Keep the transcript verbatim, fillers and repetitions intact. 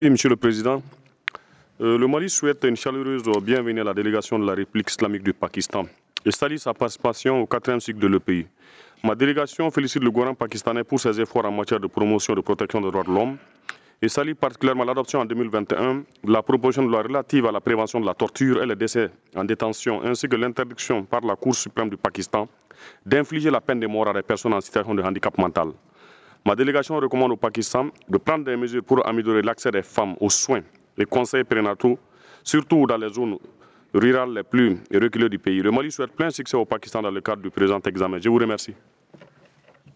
Monsieur le Président, euh, le Mali souhaite une chaleureuse bienvenue à la délégation de la République islamique du Pakistan et salue sa participation au quatrième cycle de le pays. Ma délégation félicite le gouvernement pakistanais pour ses efforts en matière de promotion et de protection des droits de l'homme et salue particulièrement l'adoption en deux mille vingt et un de la proposition de loi relative à la prévention de la torture et les décès en détention, ainsi que l'interdiction par la Cour suprême du Pakistan d'infliger la peine de mort à des personnes en situation de handicap mental. Ma délégation recommande au Pakistan de prendre des mesures pour améliorer l'accès des femmes aux soins et conseils prénataux, surtout dans les zones rurales les plus reculées du pays. Le Mali souhaite plein succès au Pakistan dans le cadre du présent examen. Je vous remercie.